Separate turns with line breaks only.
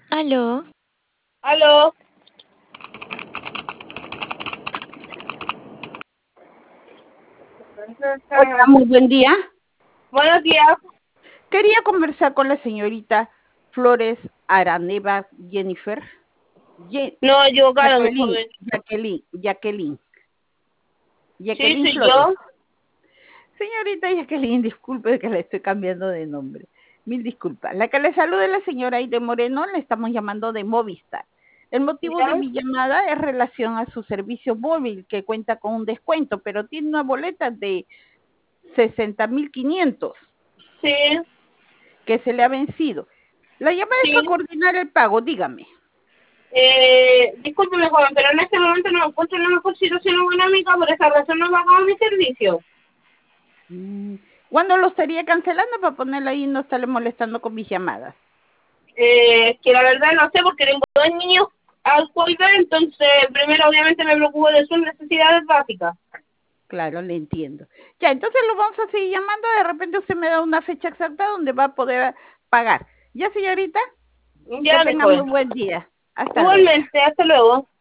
Aló,
Aló,
Hola, muy buen día.
buenos días.
Quería conversar con la señorita Flores Araneva Jennifer.
No, equivocaron,
Jacqueline,
joven. Sí,
Jacqueline
soy
Flores.
yo.
Señorita Jacqueline, disculpe que le estoy cambiando de nombre. Mil disculpas. La que le saluda es la señora Aide Moreno, le estamos llamando de Movistar. El motivo de
¿Ya?
mi llamada es relación a su servicio móvil, que cuenta con un descuento, pero tiene una boleta de 60.500
Sí,
que se le ha vencido. La llamada es para
sí.
coordinar el pago, dígame.
Discúlpeme, joven, pero en este momento no me encuentro en la mejor situación económica, por esa razón no he pagado mi servicio.
¿Cuándo lo estaría cancelando para ponerlo ahí y no estarle molestando con mis llamadas?
Que la verdad no sé, porque tengo dos niños al cuidar, entonces primero obviamente me preocupo de sus necesidades básicas.
Claro, le entiendo. Ya, entonces lo vamos a seguir llamando. De repente usted me da una fecha exacta donde va a poder pagar. Ya, señorita, que
Ya, mi
tenga muy
joven.
buen día. Hasta luego.
Igualmente, hasta luego.